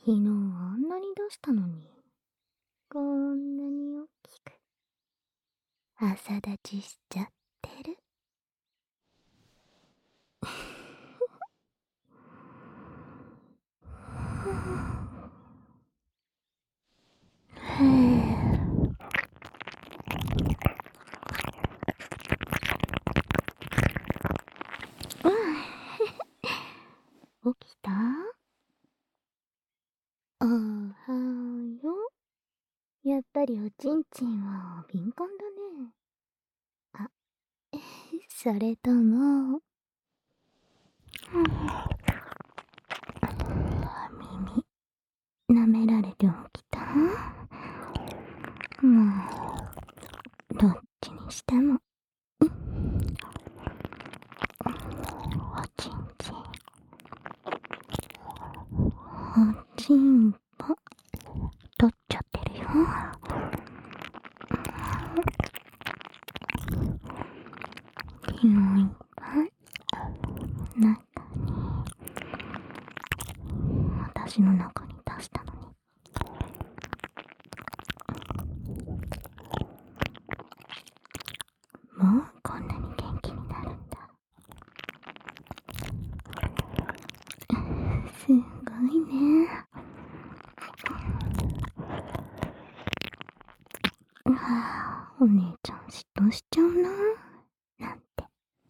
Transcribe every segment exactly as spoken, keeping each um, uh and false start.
昨日あんなに出したのに、こんなに大きく朝立ちしちゃってる。起きた？おはよう。やっぱりおちんちんは敏感だね。あ、それとも、耳、舐められて起きた？もう、どっちにしても、おちんちん、おちんぽ、取っちゃってるよ。昨日いっぱい、中に、私の中に出したのに。もうこんなに元気になるんだ。すごいね。はあ、お姉ちゃん嫉妬しちゃうな、なんて。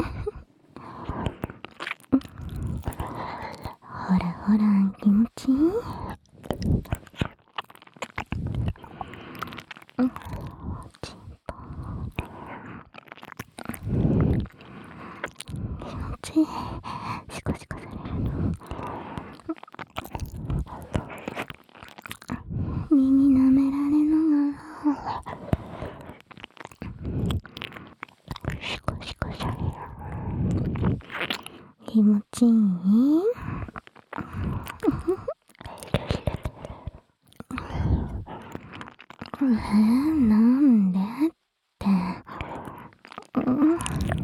ほらほら、気持ちいい？おちんぽ、気持ちいい。シコシコされるの。耳舐められながらシコシコされる。気持ちいい？えー、なんでって、うん、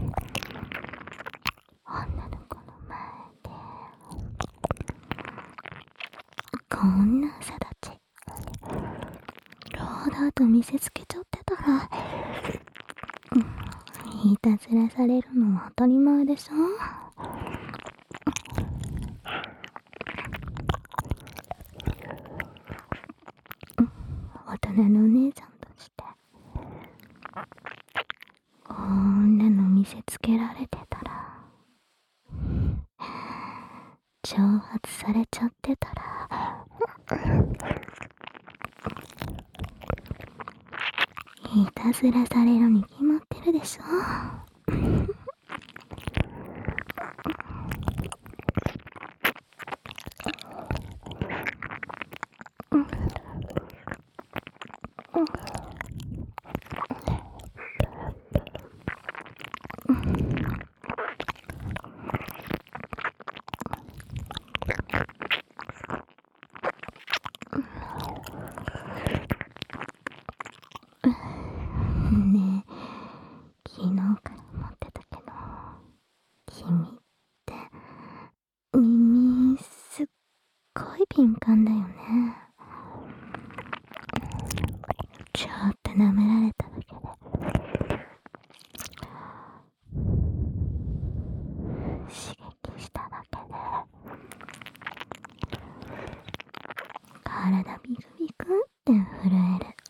女の子の前でこんな朝立ち堂々と見せつけちゃってたら、うん、いたずらされるのは当たり前でしょ。大人のお姉ちゃんとしてこんなの見せつけられてたら、挑発されちゃってたら、いたずらされるに決まってるでしょ。ねえ、昨日から思ってたけど、君って耳すっごい敏感だよね。ちょっと舐められただけで刺激しただけで体ビクビクって震える。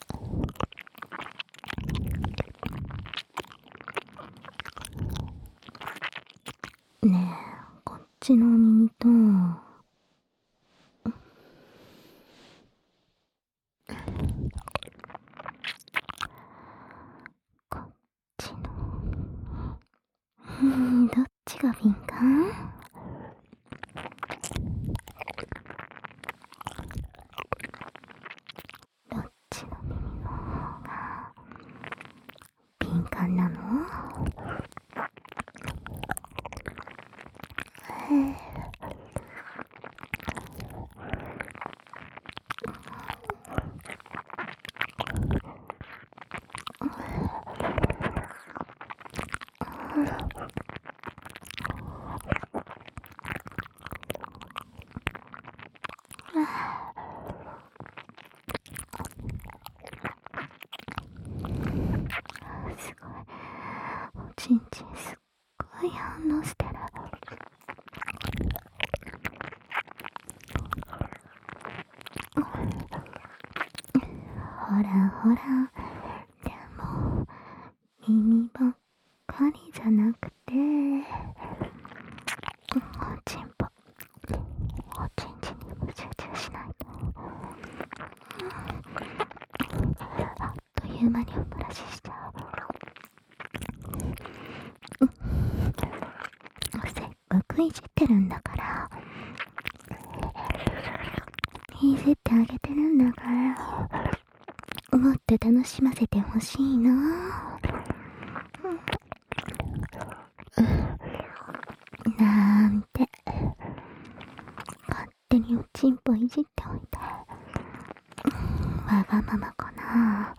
ねえ、こっちの耳とこっちの耳、どっちが敏感？どっちの耳の方が敏感なの？へえ、 応してる。ほらほら、でも耳ばっかりじゃなくて、おちんぽ、おちんちんにも集中しないと。あっという間におブラシしちゃう。せっかくいじってるんだから、いじってあげてるんだから、もっと楽しませてほしいな。なんて勝手におちんぽいじっておいてわがままかな。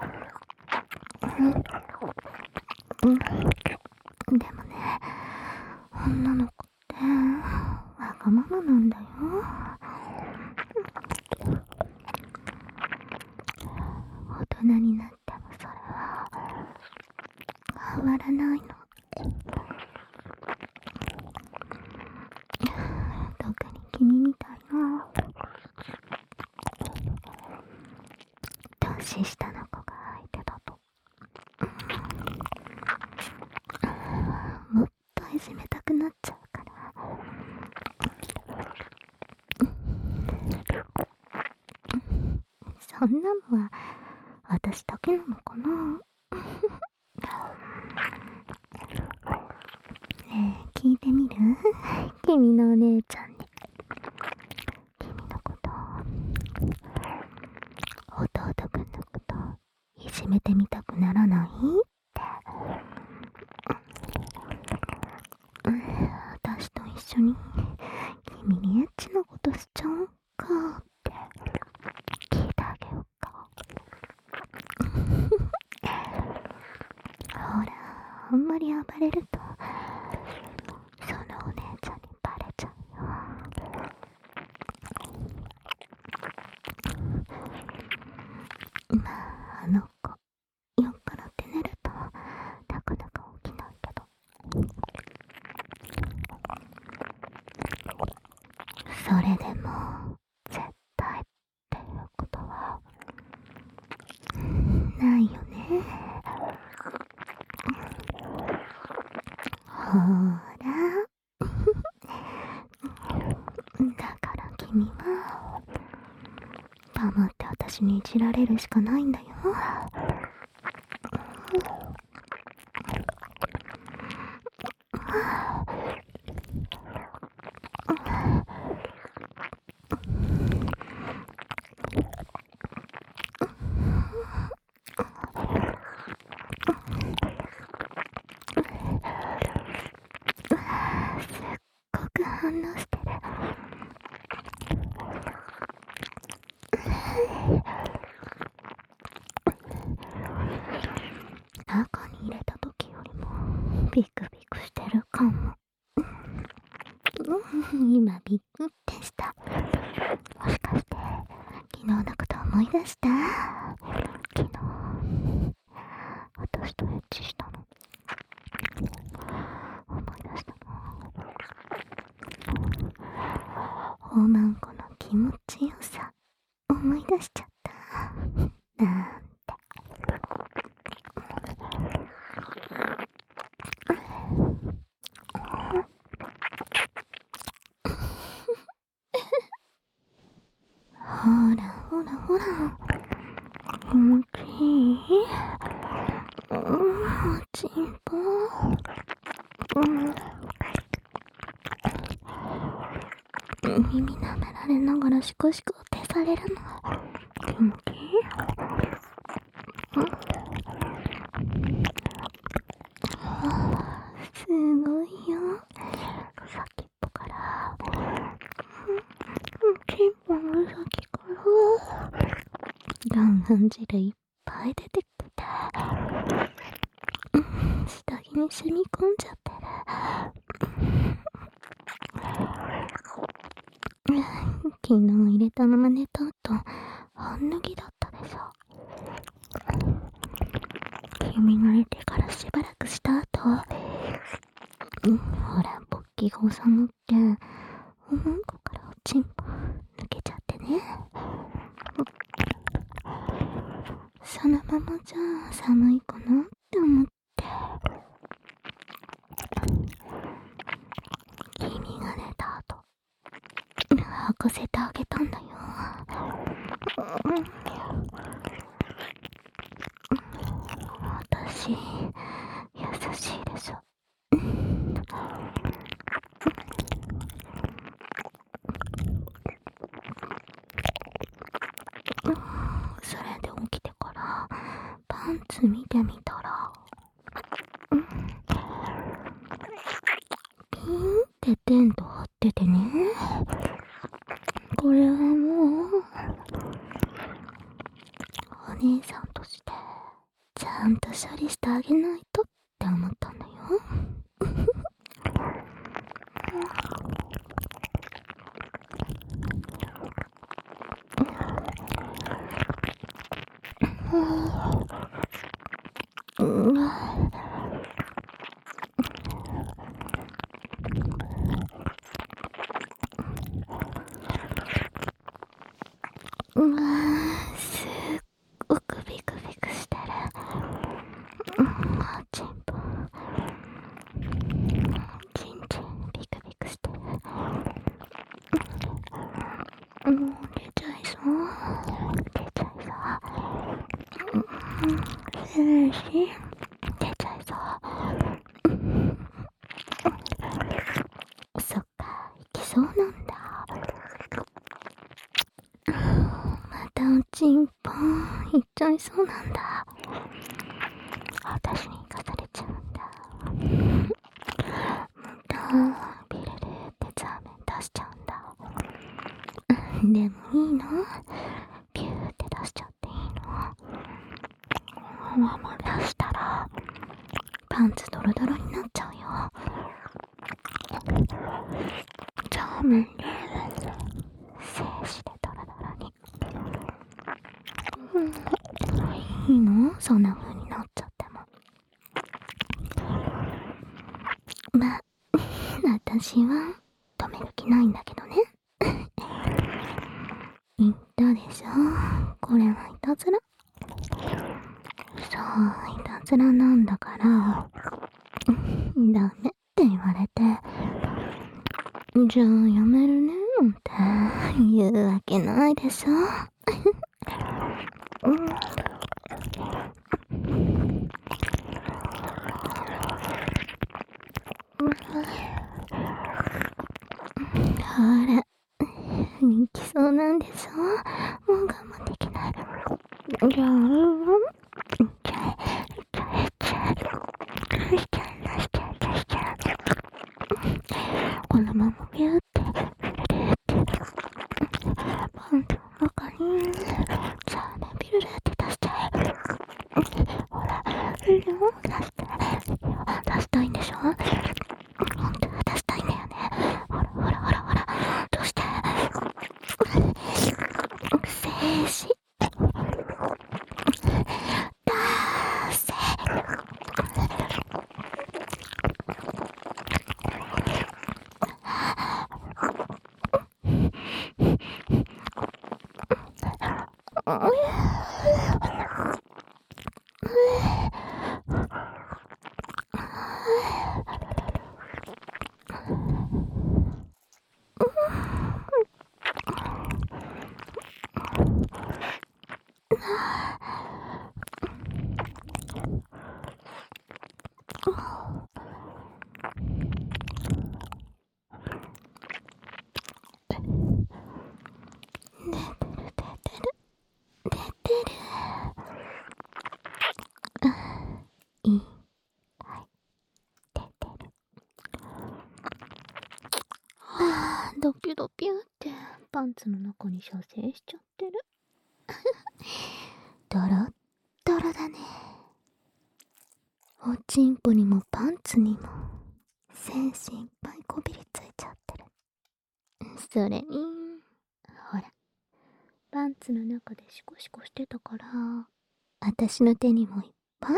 うん、でもね、女の子ってわがままなんだよ。大人になってもそれは変わらないの。特に君みたいな年下の子が相手だと、もっといじめたくなっちゃうから。そんなのは私だけなのかな。ねえ、聞いてみる？君のお姉ちゃんに。君のこと、弟くんのこといじめてみたくならない？って。私と一緒に君にエッチなことしちゃおうかって聞いてあげようか。ほら、あんまり暴れるとそのお姉ちゃんにバレちゃうよ。まあ、あの子酔っ払って寝るとなかなか起きないけど、それでも絶対っていうことはないよね。ほらだから君は黙って私にいじられるしかないんだよ。すっごく反応してる。中に入れた時よりもビクビクしてるかも。今ビクってした。もしかして昨日のこと思い出した？昨日私とエッチしたの思い出したの。おまんこの気持ちよさ思い出しちゃった。なんて。ほらほらほら、気持ちいい？うん、おちんぽ、うん、耳舐められながらシコシコってされるの気持ちいい？うん、すごいよ。先っぽから、ちんぽの先から岩塩汁いっぱい出てきて、下着に染み込んじゃってる。昨日入れたまま寝た後半脱ぎだったでしょ。君が寝てからしばらくした後、うん、ほらボ気が収まって、おもんこからおちんぽ抜けちゃってね。そのままじゃ寒いかなって思って、君が寝た後、履かせてあげたんだよ。私、優しいでしょ。それで起きてからパンツ見てみたら、ピーンってテント張っててね。これはもうお姉さんとしてちゃんと処理してあげないとって思ったんだよ。うわ、うわ、すっごくビクビクしてる。おちんぽ、ちんちんビクビクしてる。もう出ちゃいそう。出ちゃいそう。涼しい。出ちゃいそう。そっか、行きそうなんだ。またおちんぽ行っちゃいそうなんだ。私に行かされちゃうんだ。またビルルってザーメン出しちゃうんだ。でもいいの？ピューって出しちゃっていいの？ママ出したらパンツドロドロになっちゃうよ。ザーメンで精子でドロドロに。いいの？そんな風になっちゃっても。まあ、私は止める気ないんだけどね。言ったでしょ、これはいたずら。そう、いたずらなんだからダメって言われて、じゃあやめるねって言うわけないでしょ。ほら、行きそうなんでしょ。もう我慢できない。じゃあ、このままビューってパンツの中にザーメンビルルって出しちゃえ。ほら、ビルル出して出したいんでしょ。本当は出したいんだよね。ほらほらほらほら、どうして精子出せ。いい、はい、出てる。はぁ、ドキドキってパンツの中に射精しちゃってる。ドロッドロだね。おちんぽにもパンツにも精子いっぱいこびりついちゃってる。それにほら、パンツの中でシコシコしてたから、私の手にもいっぱい。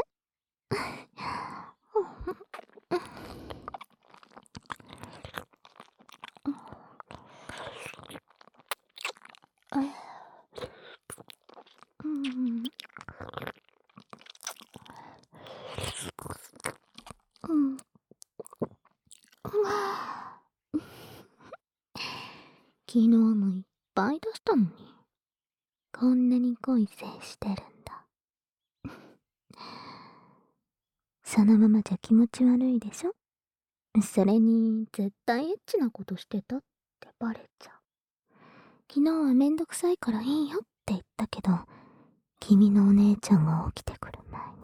昨日もいっぱい出したのに、こんなに恋せしてるんだ。そのままじゃ気持ち悪いでしょ。それに、絶対エッチなことしてたってバレちゃう。昨日はめんどくさいからいいよって言ったけど、君のお姉ちゃんが起きてくる前に。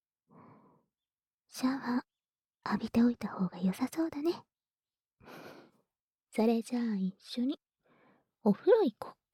シャワー浴びておいた方が良さそうだね。それじゃあ一緒にお風呂行こっ